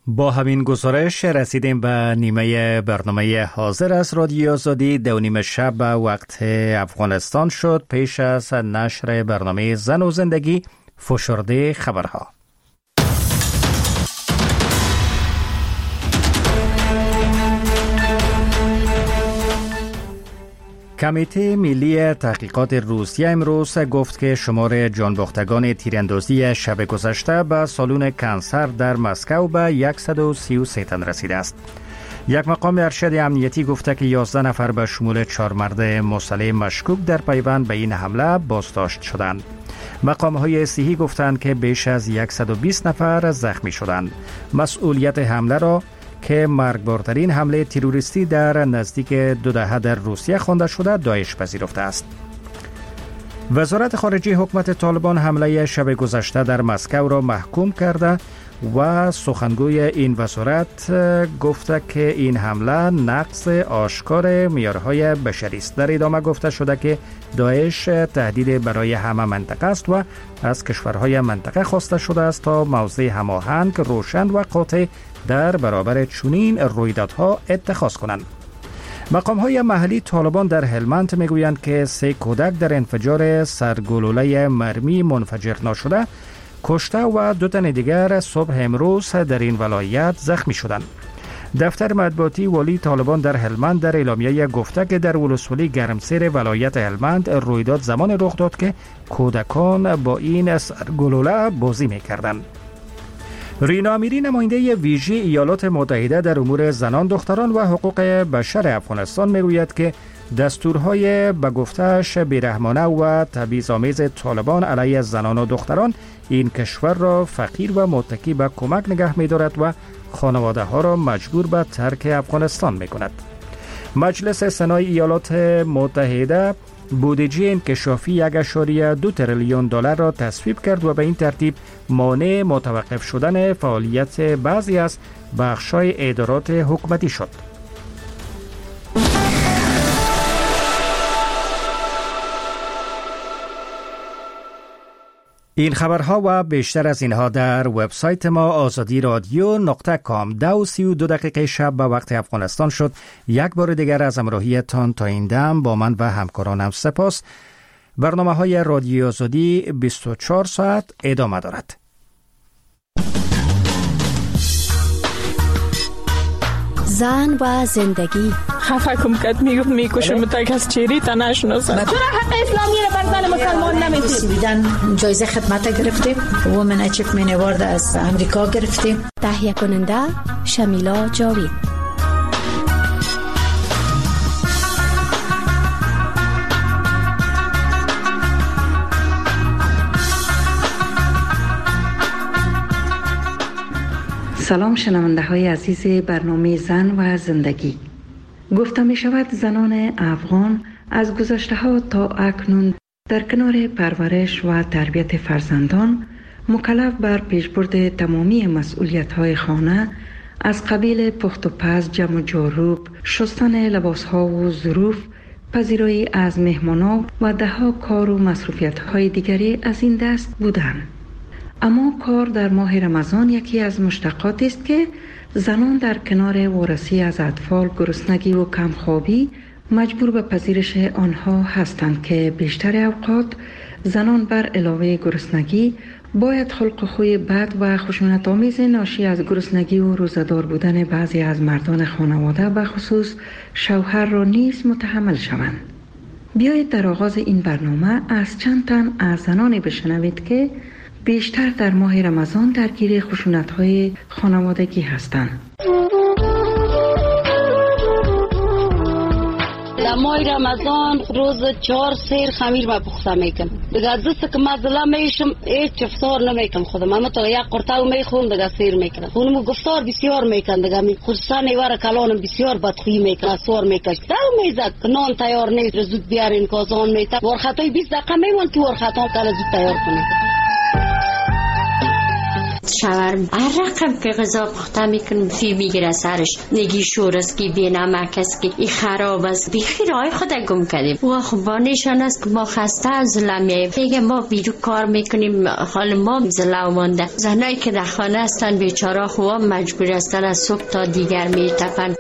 با همین گزارش رسیدیم به نیمه برنامه حاضر از رادیو آزادی. 2:30 شب به وقت افغانستان شد. پیش از نشر برنامه زن و زندگی، فشرده خبرها. کمیته ملی تحقیقات روسیه امروز گفت که شمار جانباختگان تیراندازی شب گذشته به سالن کنسر در مسکو به 133 تن رسیده است. یک مقام ارشد امنیتی گفته که 11 نفر به شمول 4 مرد مسلح مشکوک در پیوند به این حمله بازداشت شدند. مقام‌های صحی گفتند که بیش از 120 نفر زخمی شدند. مسئولیت حمله را که مرگبارترین حمله تروریستی در نزدیک 2 دهه در روسیه خوانده شده داعش پذیرفته است. وزارت خارجه حکومت طالبان حمله شب گذشته در مسکو را محکوم کرده و سخنگوی این وزارت گفته که این حمله نقض آشکار معیارهای بشری است. در ادامه گفته شده که داعش تهدید برای همه منطقه است و از کشورهای منطقه خواسته شده است تا موضع هماهنگ، روشن و قاطع در برابر چنین رویدادها اتخاذ کنند. مقام‌های محلی طالبان در هلمند میگویند که 3 کودک در انفجار سرگلوله مرمی منفجر نشده کشته و 2 تن دیگر صبح امروز در این ولایت زخمی شدند. دفتر مطبوعاتی والی طالبان در هلمند در اعلامیه گفته که در ولسوالی گرمسیر ولایت هلمند رویداد زمان رخ داد که کودکان با این سرگلوله بازی می‌کردند. رینا امیری، نماینده ویژه ایالات متحده در امور زنان، دختران و حقوق بشر افغانستان میگوید که دستورهای به گفته‌اش بیرحمانه و تبعیض‌آمیز طالبان علیه زنان و دختران این کشور را فقیر و متکی به کمک نگه می‌دارد و خانواده ها را مجبور به ترک افغانستان می‌کند. مجلس سنای ایالات متحده بودجه انکشافی 1.2 تریلیون دلار را تصویب کرد و به این ترتیب مانع متوقف شدن فعالیت بعضی از بخش‌های ادارات حکومتی شد. این خبرها و بیشتر از اینها در وبسایت ما azadi.radio.com. 2:32 شب به وقت افغانستان شد. یک بار دیگر از همراهیتان تا این دم با من و همکارانم سپاس. برنامه‌های رادیو آزادی 24 ساعت ادامه دارد. زن و زندگی. خفه کم کد میکشم تا از چیری تا نشناسم. چرا حق اسلامی را بر زن مسلمان نمیدید؟ بیدن جایزه خدمت گرفتیم. وومن اچیومنت اوارد از امریکا گرفتیم. تهیه کننده شمیلا جاوید. سلام شنونده های عزیز برنامه زن و زندگی. گفته می شود زنان افغان از گذشته ها تا اکنون در کنار پرورش و تربیت فرزندان مکلف بر پیشبرد تمامی مسئولیت های خانه از قبیل پخت و پز، جمع و جاروب، شستن لباس ها و ظروف، پذیرایی از مهمانان و دهها کار و مصروفیت های دیگری از این دست بودند. اما کار در ماه رمضان یکی از مشتقاتی است که زنان در کنار وارسی از اطفال، گرسنگی و کمخوابی مجبور به پذیرش آنها هستند که بیشتر اوقات زنان بر علاوه گرسنگی باید خلق خوی بد و خشونت‌آمیز ناشی از گرسنگی و روزه‌دار بودن بعضی از مردان خانواده به خصوص شوهر را نیز متحمل شوند. بیایید در آغاز این برنامه از چند تن از زنانی بشنوید که بیشتر در ماه رمضان درگیر خشونت‌های خانوادگی هستند. در ماه رمضان روز 4 سیر خمیر ما پخته میکنم. دیگه دست که مزله میشم هیچ افطار نمیکنم خودم. اما تا یک قرطه میخورم دیگه سیر میکنم. خونم گفتار بسیار میکنم دیگه می خصوصا نیوار کلانم بسیار بدخویی میکنه، سوار میکش. دل میزد که نان تیار نیست، زود بیارین کازان میته. ورخطای 20 دقیقه میمون که ورخطا کلا زود تیار کنید. شوهر هر رقم که غذا پخته میکنم فی میگیره سرش، نگی شور است که بی نمک است که این خراب است، بیخی رای خود گم کردیم. و خب با نشان است که ما خسته از ظلمیه، دیگه ما بیرو کار میکنیم، حال ما ظلم مانده. زنایی که در خانه هستن بیچاره خواه مجبور هستن از صبح تا دیگر میتپن.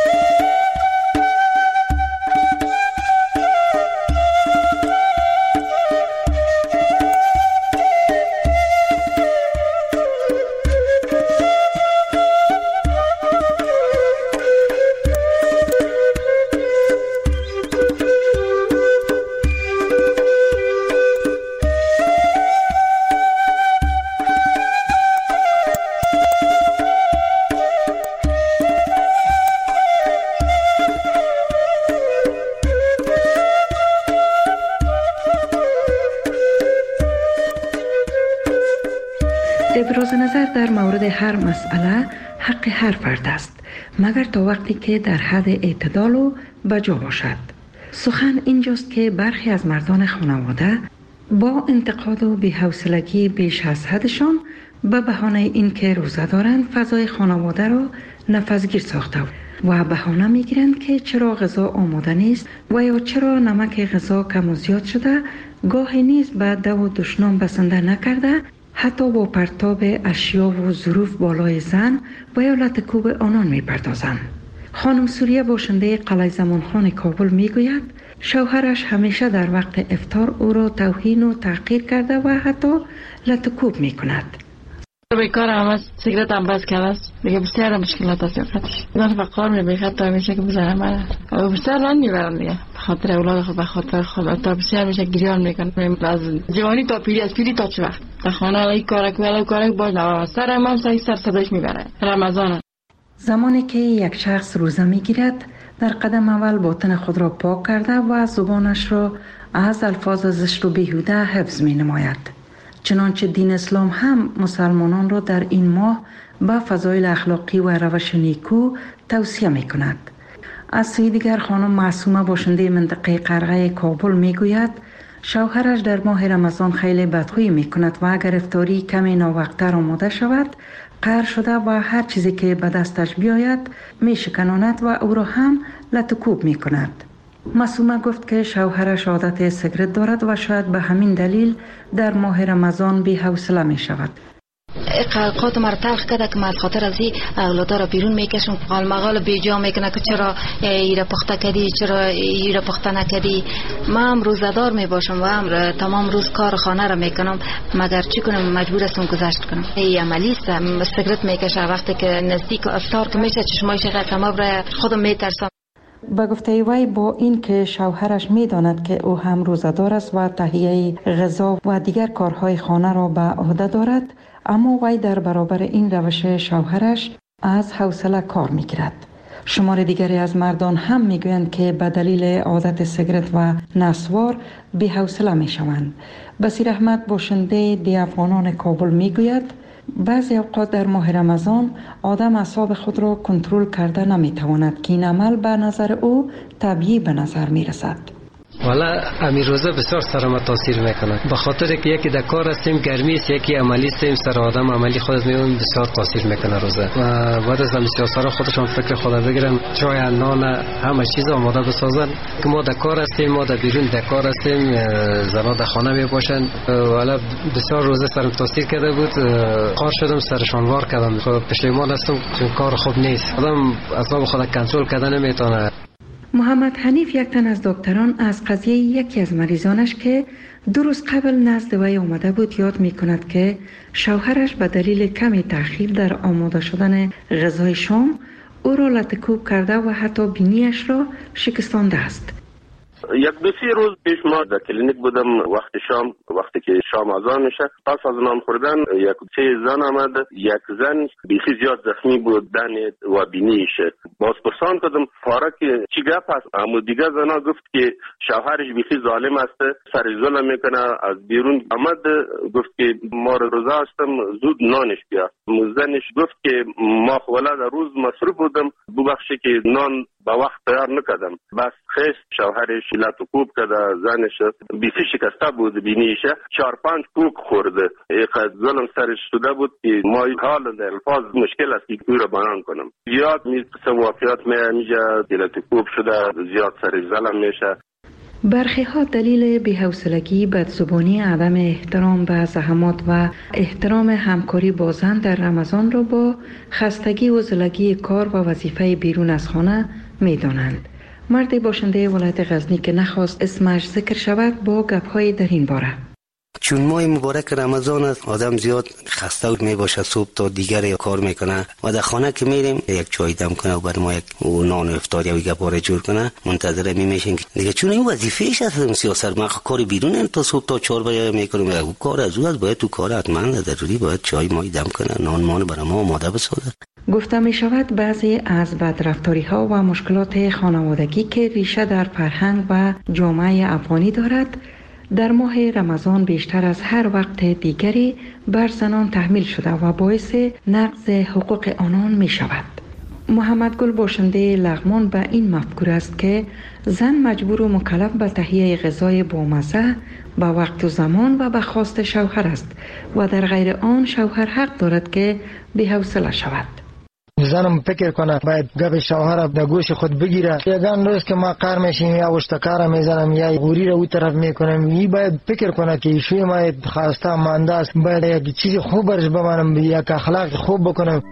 ابراز نظر در مورد هر مسئله حق هر فرد است، مگر تا وقتی که در حد اعتدال و بجا باشد. سخن اینجاست که برخی از مردان خانواده با انتقاد و بی‌حوصلگی بیش از حدشان به بهانه اینکه روزه دارند فضای خانواده را نفسگیر ساخته و بهانه میگیرند که چرا غذا آماده نیست و یا چرا نمک غذا کم و زیاد شده، گاهی نیز به دو و دشنام بسنده نکرده، حتی با پرتاب اشیا و ظروف بالای زن و یا لطکوب آنان می پردازند. خانم سوریه باشنده قلعه زمانخان کابل می گوید شوهرش همیشه در وقت افطار او را توهین و تحقیر کرده و حتی لطکوب می کند. بیکار هم است، سیگرت هم بس کرده است، دیگه بسیار مشکلات است سیگرتش. من فقار میبیخد تا همیشه که بزنم من بسیار رنگ میبرم دیگه، بخاطر اولاد خود، بخاطر خود، تا بسیار میشه گریان میکنم از جوانی تا پیری، از پیری تا چه وقت در خانه این کارک و کارک باز نوام سرم هم سر صداش میبره. رمضان زمانی که یک شخص روزه میگیرد در قدم اول باطن خود را پاک کرده و زبانش را از الفاظ زشت و بیهوده حفظ می نماید. چنانچه دین اسلام هم مسلمانان را در این ماه به فضایل اخلاقی و روش نیکو توصیه می کند. از سوی دیگر خانم معصومه باشنده منطقه قرغه کابل می گوید شوهرش در ماه رمضان خیلی بدخویی می کند و اگر افطاری کمی ناوقتر آماده شود قهر شده و هر چیزی که به دستش بیاید می شکناند و او را هم لطکوب می کند. معصومه گفت که شوهرش عادت سیگرت دارد و شاید به همین دلیل در ماه رمضان بی حوصله می شود. قلقات مرا تلخ کرده که من از خاطر از این اولادا را بیرون میکشم، قالمقال بیجا میکنه که چرا ایره پخته کردی، چرا ایره پخته نکردی. من هم روزدار میباشم و هم تمام روز کار خانه را میکنم، مگر چی کنم مجبور هستم گذشت کنم. این عملی است، سیگرت میکشه وقتی که نزدیک افطار که میشه چشمایش قسمه برای خودم میترسم. با گفته وی با این که شوهرش میداند که او هم روزدار است و تهیه غذا و دیگر کارهای خانه را به عهده دارد، اما وی در برابر این روش شوهرش از حوصله کار میگیرد. شمار دیگری از مردان هم میگویند که به دلیل عادت سیگرت و نسوار بی حوصله میشوند. بصیر احمد باشنده دی افغانان کابل میگوید بعضی اوقات در ماه رمضان آدم اعصاب خود را کنترل کرده نمیتواند که این عمل به نظر او طبیعی به نظر میرسد. والا امیر روزه بسیار سر ما تاثیر میکنه، به خاطر که یکی در کار هستیم گرمی است، یکی عملی هستیم، سر آدم عملی خودت میون بسیار تاثیر میکنه روزه. و بعد از سیاسا خودشان فکر خود بگیرن، چای نان همه چیز آماده بسازن که ما در کار هستیم، ما در بیرون در کار هستیم، زنا در خانه میباشن. والا بسیار روزه سرم تاثیر کرده بود، قار شدم سرشان وار کردم. پشیمان هستم چون کار خوب نیست، آدم اعصاب خود کنترل کردن نمیتونه. محمد حنیف یک تن از دکتران از قضیه یکی از مریضانش که 2 روز قبل نزد وی آمده بود یاد می کند که شوهرش به دلیل کمی تأخیر در آماده شدن غذای شام او را لطکوب کرده و حتی بینیش را شکستانده است. 1-2 روز پیش ما در کلینیک بودم، وقتی که شام اذان میشه، پس از نان خوردن 1-3 زن آمد. یک زن بیخی زیاد زخمی بود، دن و بینیش. باز پرسان کردم پاره که چی گپ است؟ اما دیگه زنا گفت که شوهرش بیخی ظالم است، سر ظلم میکنه. از بیرون آمد گفت که ما روزه هستم، زود نانش بیا. زنش گفت که ما ولاد روز مصروف بودم، ببخشید که نان با وقت تیار نکردم. بس خیست شوهرش تلتوکوب کرده زنش بیسی شکسته بود بینیش 4-5 پوک خورده اینقدر ظلم سرش شده بود که ما حال در الفاظ مشکل است که او را بیان کنم. زیاد قسم واقعیات میجا تلتوکوب شده زیاد سرش ظلم میشه. برخی ها دلیل بی‌حوصلگی، بدزبانی، عدم احترام به زحمات و احترام همکاری با زن در رمضان را با خستگی و زلگی کار و وظیفه بیرون از خانه می دانند. مردی باشنده ولایت غزنی که نخواست اسمش ذکر شود با گپ‌های در این باره. چون ماه مبارک رمضان است، آدم زیاد خسته می باشه، صبح تا دیگر کار میکنه و در خانه که میریم یک چای دم کنه و بر ما یک نان و افطار یا گپاره جور کنه، منتظر میشیم که دیگه چون این وظیفه‌اش است سیاست ما کار بیرون تا صبح تا 4 بجه میکنیم و کار از او باید تو کار حتما ضروری باید چای مای دم کنه، نان مان برای ما آماده بسازه. گفته می شود بعضی از بدرفتاری ها و مشکلات خانوادگی که ریشه در فرهنگ و جامعه افغانی دارد در ماه رمضان بیشتر از هر وقت دیگری بر زنان تحمیل شده و باعث نقض حقوق آنان می شود. محمد گل باشنده لغمان به این مفکوره است که زن مجبور و مکلف به تهیه غذای بامزه به وقت و زمان و به خواست شوهر است و در غیر آن شوهر حق دارد که بی‌حوصله شود. زنم فکر کنه باید گپ شوهر در گوش خود بگیره. یگان روز که ما کار میشیم یا اشتکار میزنم یا غوری رو اون طرف میکنم، این باید فکر کنه که ایشوی ما خواسته مانده است، باید یک چیز خوب برش بمانم، یک اخلاق خوب بکنم.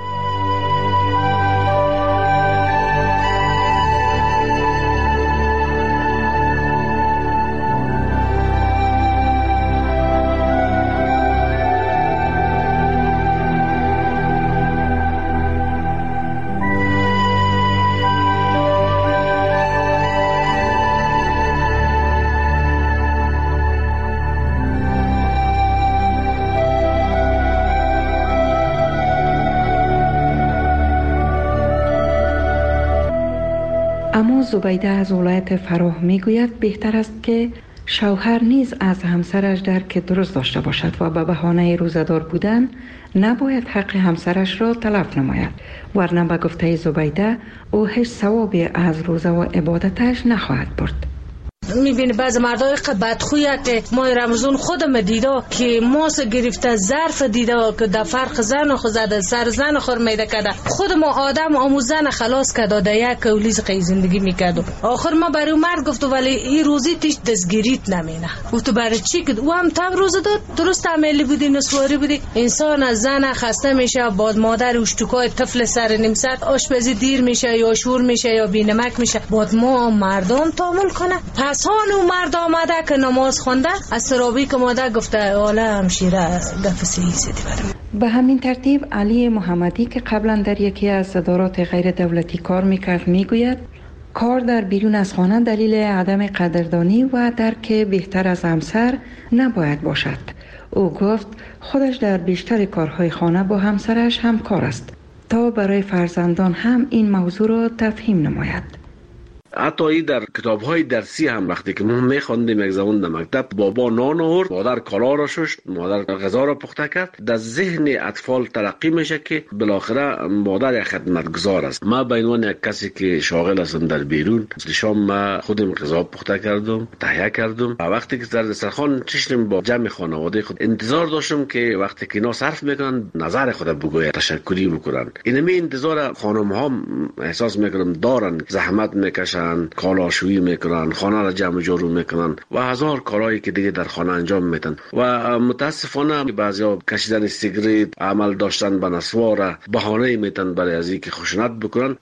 اما زبیده از ولایت فراه میگوید بهتر است که شوهر نیز از همسرش درک درست داشته باشد و به بهانه روزدار بودن نباید حق همسرش را تلف نماید، ورنه به گفته زبیده او هیچ ثوابی از روزه و عبادتش نخواهد برد. میبینی بعض مردای بدخویه که ماه رمضان خودم دیده که ماس گرفته ظرف دیده که در فرق زن خود زده سر زن خور میده کده خود ما آدم آموزن خلاص کده در یک کولیز قی زندگی میکدو. آخر ما برای مرد گفتو ولی این روزی تیش دستگیریت نمینه گفتو برای چی که او هم تب روز داد درست عملی بودی نسواری بودی. انسان از زن خسته میشه، باد مادر اشتکای طفل سر نیم ساعت آشپزی دیر میشه یا شور میشه یا بینمک میشه، باد ما مردم تامل کنه. پس هانو مرد آمده که نماز خونده از سرابی که ماده گفته آله همشیره گفسی سیدی برم. به همین ترتیب علی محمدی که قبلا در یکی از ادارات غیر دولتی کار میکرد میگوید کار در بیرون از خانه دلیل عدم قدردانی و درک بهتر از همسر نباید باشد. او گفت خودش در بیشتر کارهای خانه با همسرش همکار است تا برای فرزندان هم این موضوع را تفهیم نماید. حتی ای در کتاب‌های درسی هم وقتی که ما می‌خواندیم یک زمان در مکتب بابا نان آورد، مادر کالا را شست، مادر غذا را پخته کرد، در ذهن اطفال ترقی میشه که بالاخره مادر یک خدمتگزار است. ما به عنوان یک کسی که شاغل هستم در بیرون، شام ما خودم غذا پخته کردم، تهیه کردم و وقتی که در دسترخوان نشستیم با جمع خانواده خود انتظار داشتم که وقتی که اینا صرف میکنن نظر خود بگوید، تشکری بکنن. اینمی انتظار خانم‌ها احساس میکنم دارن، زحمت میکشن، کالاشویی میکنن، خانه را جمع جارو میکنن و هزار کارهایی که دیگه در خانه انجام میدن و متاسفانه بعضیا کشیدن سیگریت، عمل داشتن به نسوار بهانه میتن برای از اینکه خشونت بکنن.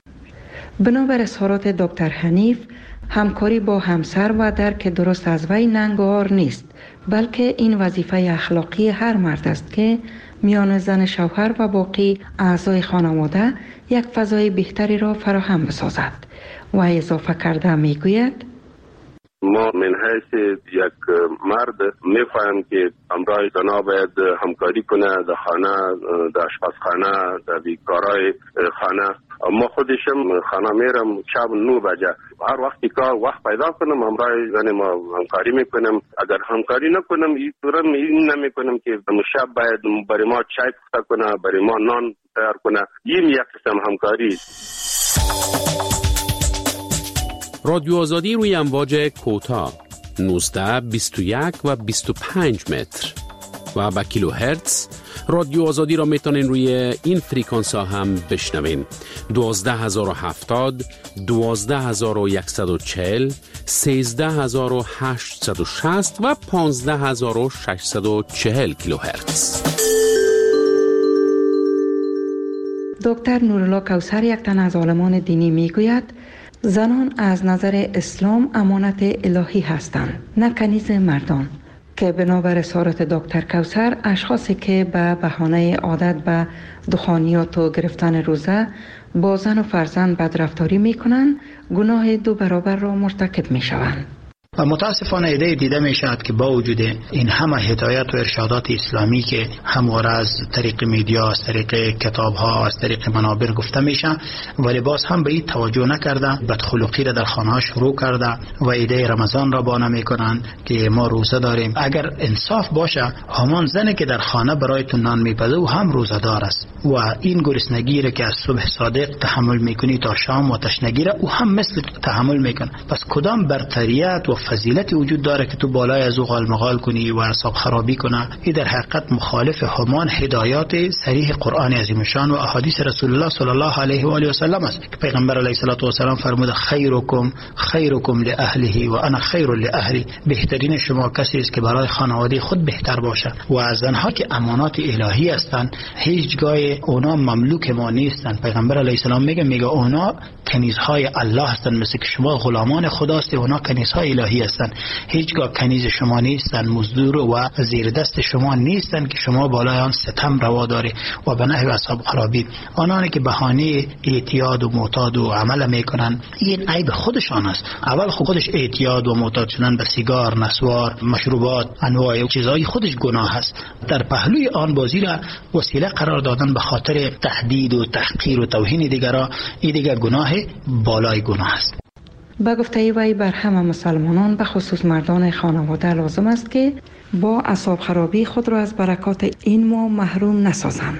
بنابر اظهارات دکتر حنیف همکاری با همسر و درک درست از وی ننگار نیست، بلکه این وظیفه اخلاقی هر مرد است که میان زن شوهر و باقی اعضای خانواده یک فضای بهتری را فراهم بسازد. و اضافه کرده میگوید ما من حیث یک مرد میفهم که همراه زنا باید همکاری کنه در خانه، در آشپزخانه، در کارهای خانه. ما خودشم خانه میرم شب 9 بجه، هر وقتی که وقت پیدا کنم همراه زن ما همکاری میکنم. اگر همکاری نکنم این نمیکنم که شب باید برای ما چای پخته کنه، برای ما نان تیار کنه. این یک قسم همکاری. رادیو آزادی روی امواج کوتاه 19, 21 و 25 متر و با کیلو هرتز. رادیو آزادی را میتونین روی این فریکانس ها هم بشنوین. 12070, 12140, 13860 و 15640 کیلو هرتز. دکتر نورالله کوثر، یک تن از عالمان دینی، میگوید زنان از نظر اسلام امانت الهی هستند، نه کنیز مردان، که بنابر اسارت دکتر کوثر اشخاصی که به بهانه عادت به دخانیات و گرفتن روزه با زن و فرزند بدرفتاری میکنند، گناه 2 برابر را مرتکب میشوند. و متاسفانه ایده دیده می شود که با وجود این همه هدایت و ارشادات اسلامی که همواره از طریق میدیا، از طریق کتاب ها، از طریق منابر گفته میشه، ولی باز هم به این توجه نکرده، بدخلقی را در خانه ها شروع کرده و ایده رمضان را بانه میکنند که ما روزه داریم. اگر انصاف باشه، همان زنی که در خانه برایتون نان میپزه و هم روزه دار است و این گرسنگی را که از صبح صادق تحمل میکنی تا شام و تشنگی را او هم مثل تحمل میکنه. پس کدام برتریت و فضیلتی وجود داره که تو بالای از او غالمغال کنی و اعصاب خرابی کنه؟ این در حقیقت مخالف همان هدایات صریح قرآن عظیم شان و احادیث رسول الله صلی الله علیه و آله و سلم است که پیغمبر علیه الصلاه و سلام فرموده خیرکم لاهله و انا خیر لاهلی. بهترین شما کسی است که برای خانواده خود بهتر باشه. و از زنها که امانات الهی هستند، هیچگاه اونا مملوک ما نیستند. پیغمبر علیه السلام میگه اونا کنیزهای الله هستند، مثل که شما غلامان خداست، اونا کنیزهای الهی هستند. هیچگاه کنیز شما نیستند، مزدور و زیر دست شما نیستند که شما بالای آن ستم روا داری و به نحو اصحاب خرابی. آنانی که بهانه اعتیاد و معتاد و عمل میکنن، این عیب خودشان است. اول خودش اعتیاد و معتاد شدن به سیگار، نسوار، مشروبات، انواع چیزهای خودش گناه است. در پهلوی آن بازی را وسیله قرار دادن به خاطر تهدید و تحقیر و توهین دیگران، این دیگر گناه بالای گناه است. با گفته وی بر همه مسلمانان به خصوص مردان خانواده لازم است که با اعصاب خرابی خود را از برکات این ماه محروم نسازند.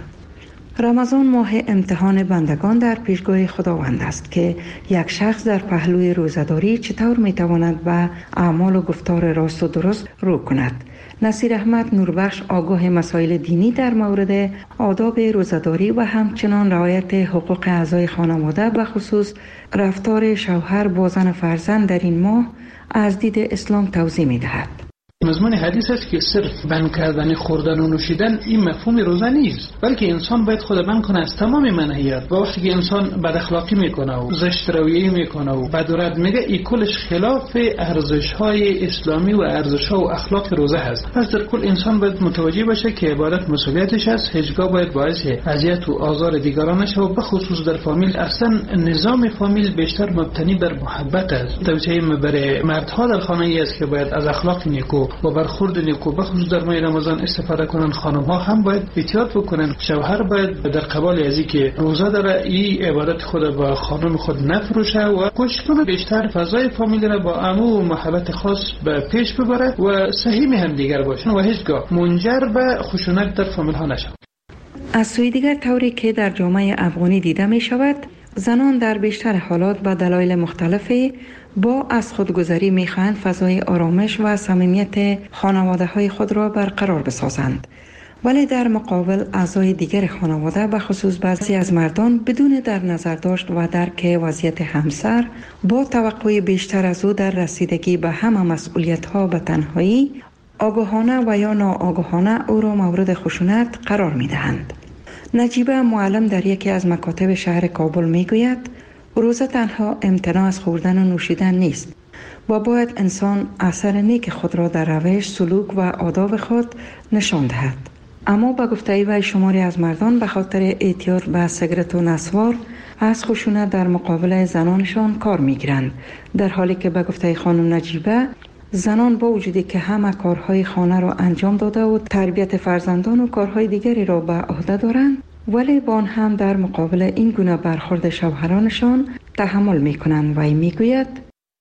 رمضان ماه امتحان بندگان در پیشگاه خداوند است که یک شخص در پهلوی روزه‌داری چطور میتواند به اعمال و گفتار راست و درست رو کند. نصیر احمد نوربخش آگاه مسائل دینی در مورد آداب روزه‌داری و همچنان رعایت حقوق اعضای خانواده به خصوص رفتار شوهر با زن و فرزند در این ماه از دید اسلام توضیح می‌دهد. مضمون حدیث است که صرف بند کردن خوردن و نوشیدن این مفهوم روزه نیست، بلکه انسان باید خود بند کنه از تمام منهیات. و وقتی که انسان بد اخلاقی میکنه و زشت رویه میکنه و بد و رد میگه، این کلش خلاف ارزش های اسلامی و ارزش ها و اخلاق روزه هست. پس در کل انسان باید متوجه باشه که عبادت مسئولیتش است، هیچگاه باید باعث اذیت و آزار دیگران نشه. و به خصوص در فامیل، اصلا نظام فامیل بیشتر مبتنی بر محبت است. توصیه برای مردها در خانه ای است که باید از اخلاق نیکو و برخورد نیکو به خصوص در ماه رمضان استفاده کنن. خانم ها هم باید احتیاط بکنن. شوهر باید در قبال ازی که روزه داره این عبادت خود با خانم خود نفروشه و کوشش کنه بیشتر فضای فامیل را با امو و محبت خاص به پیش ببره و صحیح هم دیگر باشن و هیچگاه منجر به خشونت در فامیل ها نشه. از سوی دیگر طوری که در جامعه افغانی دیده می شود، زنان در بیشتر حالات به دلایل مختلفی با از خودگذری می‌خواهند فضای آرامش و صمیمیت خانواده‌های خود را برقرار بسازند، ولی در مقابل اعضای دیگر خانواده به خصوص بعضی از مردان بدون در نظر داشت و درک وضعیت همسر با توقع بیشتر از او در رسیدگی به همه مسئولیت‌ها به تنهایی آگاهانه و یا ناآگاهانه او را مورد خشونت قرار می‌دهند. نجیبه معلم در یکی از مکاتب شهر کابل می‌گوید روزه تنها امتناع از خوردن و نوشیدن نیست و باید انسان اثر نیک خود را در روش، سلوک و آداب خود نشان دهد. اما با گفته وی شماری از مردان به خاطر اعتیاد به سیگرت و نسوار از خشونت در مقابل زنانشان کار میگیرند، در حالی که به گفته خانم نجیبه زنان با وجودی که همه کارهای خانه را انجام داده و تربیت فرزندان و کارهای دیگری را به عهده دارند، ولی با آن هم در مقابل این گونه برخورد شوهرانشان تحمل میکنند. و میگوید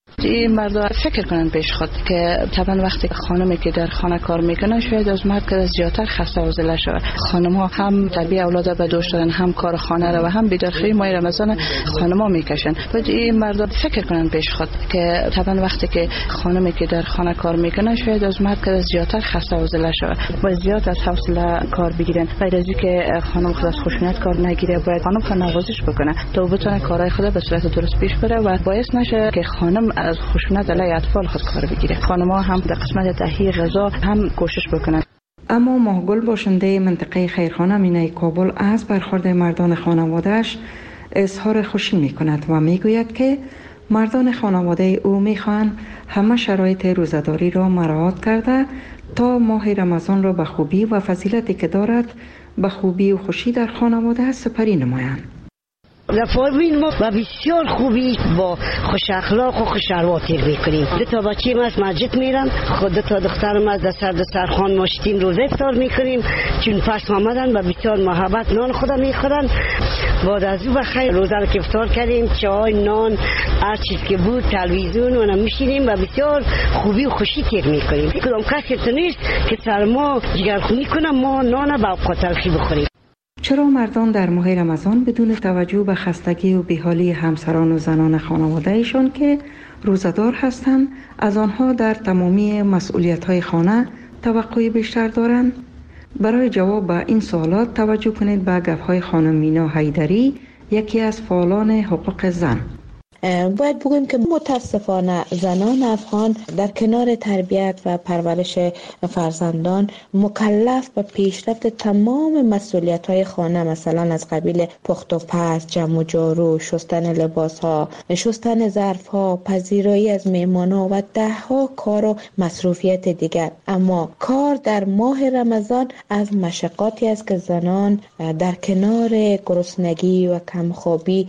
این مردا فکر کنن پیش خود که طبعا وقتی خانمی که در خانه کار میکنه شاید از مرد که زیادتر خسته و زله شود. خانم ها هم تربیت اولاد به دوش دارن، هم کار خانه را و هم بیدارخوری ماه رمضان خانم ها میکشن. بعد این مردا فکر کنن پیش خود که طبعا وقتی که خانمی که در خانه کار میکنه شاید از مرد که زیادتر خسته و زله شود. باید زیاد از حوصله کار بگیرن. غیر از اینکه خانم خود از خشونت کار نگیره، باید خانم خود نوازش بکنه تا بتونه کارهای خود به صورت درست پیش بره و باعث نشه که خانم از خشونت علیه اطفال خود کار بگیره. خانم‌ها هم در قسمت تهیه غذا هم کوشش بکنن. اما ماهگل باشنده منطقه خیرخانه مینای کابل از برخورد مردان خانواده‌اش اظهار خوشی می‌کند و می‌گوید که مردان خانواده او می‌خواهند همه شرایط روزه‌داری را مراعات کرده تا ماه رمضان را به خوبی و فضیلتی که دارد به خوبی و خوشی در خانواده سپری نمایند. لفاوین ما و بسیار خوبی با خوش اخلاق و خوش رواتر میکنیم. دو تا بچه ما از مسجد میرن، خود دو تا دخترم از دسترخوان ماشتیم روزه افطار میکنیم. چون پس آمدن و بسیار محبت نان خدا میخورن. بعد از او بخیر روزه رو که افطار کردیم، چای، نان، هر چیز که بود، تلویزیون و میشینیم و بسیار خوبی و خوشی تیر میکنیم. کدام کسی تو نیست که سر ما جگرخونی کنه ما نان با اوقات تلخی بخوریم. چرا مردان در ماه رمضان بدون توجه به خستگی و بیحالی همسران و زنان خانواده‌ایشان که روزه‌دار هستند از آنها در تمامی مسئولیت‌های خانه توقع بیشتر دارند؟ برای جواب به این سوالات توجه کنید به گفت‌های خانم مینا حیدری، یکی از فعالان حقوق زن. باید بگویم که متاسفانه زنان افغان در کنار تربیت و پرورش فرزندان مکلف به پیشرفت تمام مسئولیت‌های خانه، مثلا از قبیل پخت و پز، جمع و جارو، شستن لباس‌ها، شستن ظرف‌ها، پذیرایی از مهمان‌ها و ده‌ها کار و مصروفیت دیگر. اما کار در ماه رمضان از مشقاتی است که زنان در کنار گرسنگی و کمخوابی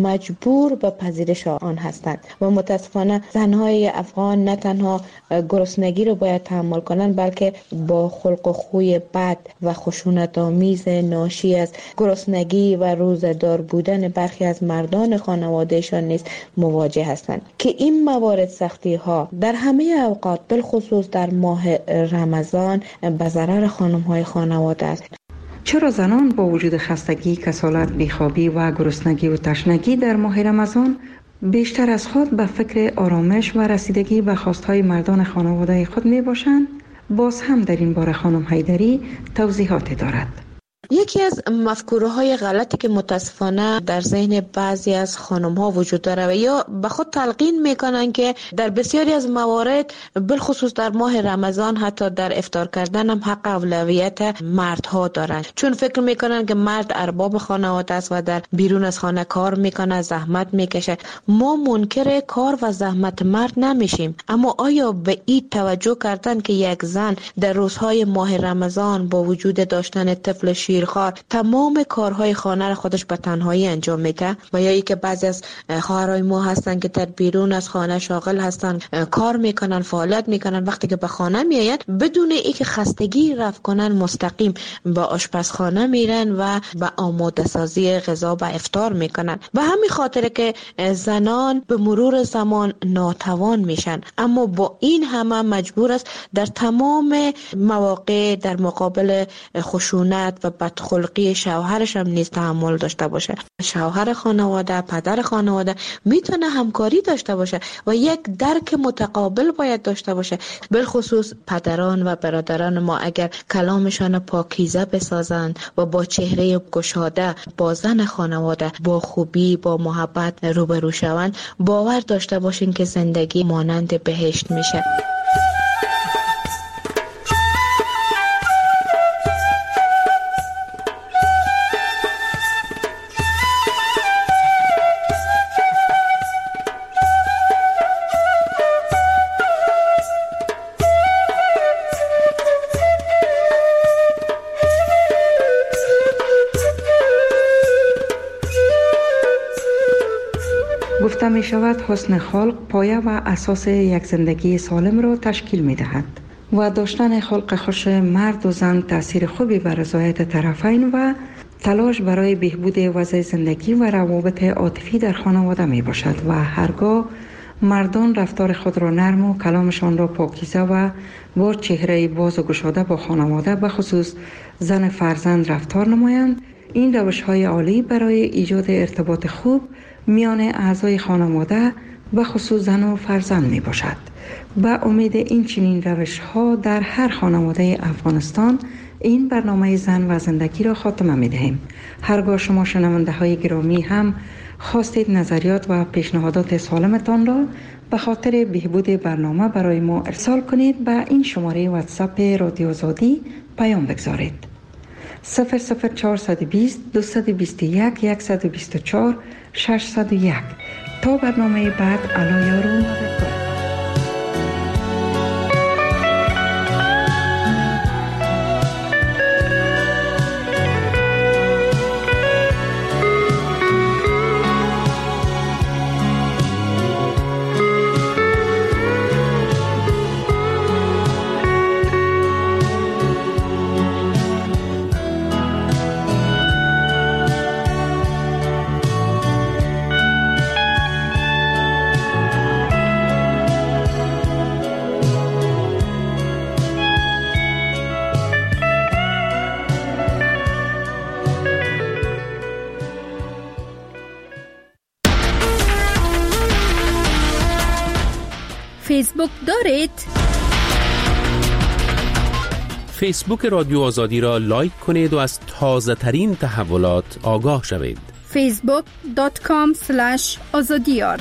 مجبور به پذیرش آن هستند و متاسفانه زنهای افغان نه تنها گرسنگی رو باید تحمل کنند، بلکه با خلق و خوی بد و خشونت آمیز ناشی از گرسنگی و روزه‌دار بودن برخی از مردان خانوادهشان نیز مواجه هستند که این موارد سختی ها در همه اوقات بالخصوص در ماه رمضان به ضرر خانم‌های خانواده است. چرا زنان با وجود خستگی، کسالت، بیخوابی و گرسنگی و تشنگی در ماه رمضان بیشتر از خود به فکر آرامش و رسیدگی به خواستهای مردان خانواده خود می باشند؟ باز هم در این باره خانم حیدری توضیحاتی دارد. یکی از مفکوره‌های غلطی که متاسفانه در ذهن بعضی از خانم‌ها وجود داره و یا به خود تلقین میکنن که در بسیاری از موارد بالخصوص در ماه رمضان حتی در افطار کردن هم حق اولویت مردها دارن، چون فکر میکنن که مرد ارباب خانواده است و در بیرون از خانه کار میکنه، زحمت میکشه. ما منکر کار و زحمت مرد نمیشیم، اما آیا به این توجه کردن که یک زن در روزهای ماه رمضان با وجود داشتن طفل شیرخوار تمام کارهای خانه را خودش به تنهایی انجام میده؟ و یا ای که بعضی از خواهرای ما هستن که در بیرون از خانه شاغل هستن، کار میکنن، فعالیت میکنن، وقتی که به خانه میاین بدون اینکه خستگی رفع کنن مستقیم به آشپزخانه میرن و به آماده سازی غذا و افطار میکنن. به همین خاطر که زنان به مرور زمان ناتوان میشن، اما با این همه مجبور است در تمام مواقع در مقابل خشونت و بدخلقی شوهرش هم نیز تحمل داشته باشه. شوهر خانواده، پدر خانواده میتونه همکاری داشته باشه و یک درک متقابل باید داشته باشه. بالخصوص پدران و برادران ما اگر کلامشان پاکیزه بسازند و با چهره گشاده با زن خانواده با خوبی، با محبت روبرو شوند، باور داشته باشین که زندگی مانند بهشت میشه. گفته می شود حسن خلق پایه و اساس یک زندگی سالم را تشکیل می دهد و داشتن خلق خوش مرد و زن تأثیر خوبی بر رضایت طرفین و تلاش برای بهبود وضع زندگی و روابط عاطفی در خانواده می باشد و هرگاه مردان رفتار خود را نرم و کلامشان را پاکیزه و با چهره باز و گشاده با خانواده به خصوص زن فرزند رفتار نمایند. این روش‌های عالی برای ایجاد ارتباط خوب میان اعضای خانواده به خصوص زن و فرزند می باشد. به امید این چنین روش‌ها در هر خانواده افغانستان این برنامه زن و زندگی را خاتمه می دهیم. هرگاه شما شنونده های گرامی هم خواستید نظریات و پیشنهادات سالمتان را به خاطر بهبود برنامه برای ما ارسال کنید. به این شماره واتساپ رادیو آزادی پیام بگذارید. 00420 221 124 601. تا برنامه بعد الا یارو مدد. فیسبوک دارید؟ فیسبوک رادیو آزادی را لایک کنید و از تازه ترین تحولات آگاه شوید. facebook.com/azadiyar.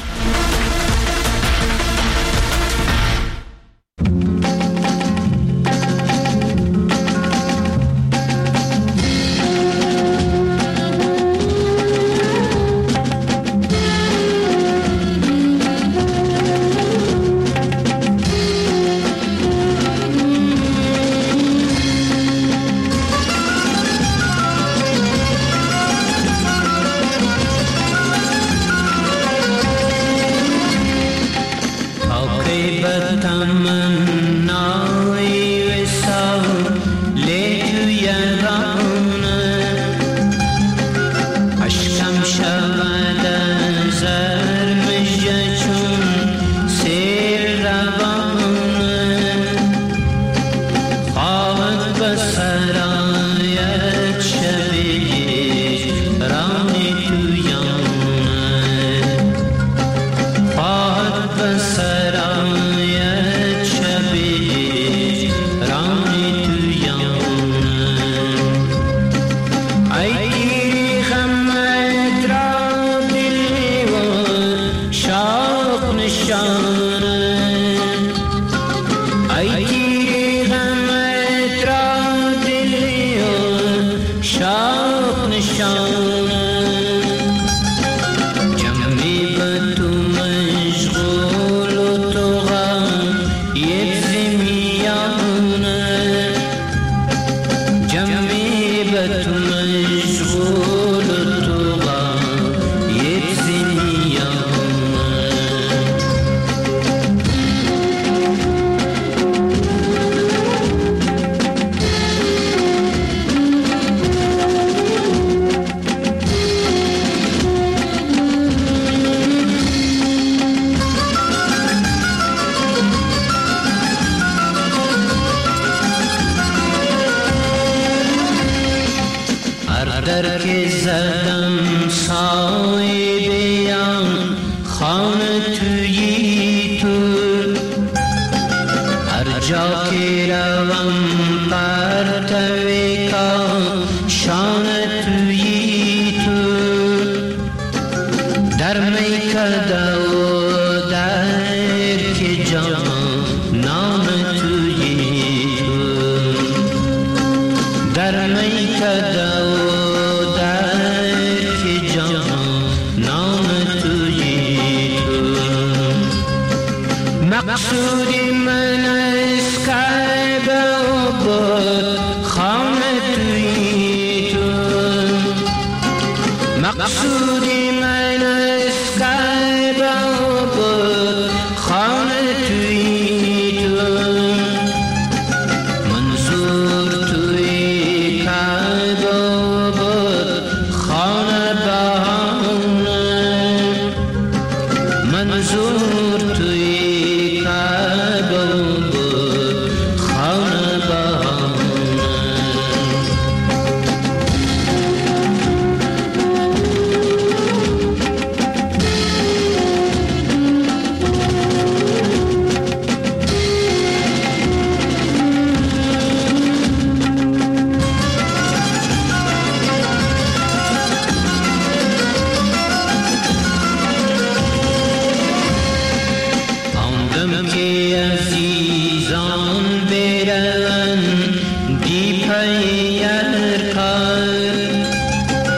مقصودی من است